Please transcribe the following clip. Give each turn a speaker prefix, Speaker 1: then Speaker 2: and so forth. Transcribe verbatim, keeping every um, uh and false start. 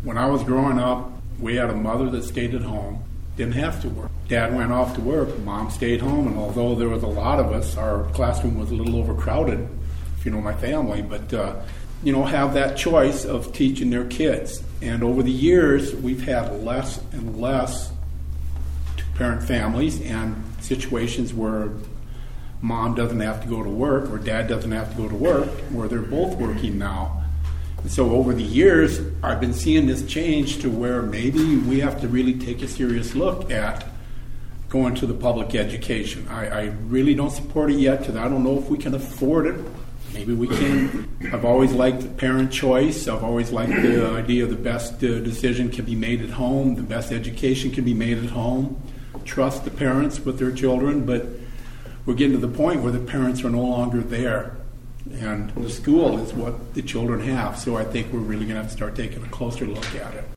Speaker 1: When I was growing up, we had a mother that stayed at home, didn't have to work. Dad went off to work, mom stayed home, and although there was a lot of us, our classroom was a little overcrowded, if you know my family, but, uh, you know, have that choice of teaching their kids. And over the years, we've had less and less two-parent families and situations where mom doesn't have to go to work or dad doesn't have to go to work, where they're both working now. And so over the years, I've been seeing this change to where maybe we have to really take a serious look at going to the public education. I, I really don't support it yet because I don't know if we can afford it. Maybe we can. I've always liked parent choice. I've always liked the idea the best uh, decision can be made at home, the best education can be made at home. Trust the parents with their children, but we're getting to the point where the parents are no longer there. And the school is what the children have. So I think we're really going to have to start taking a closer look at it.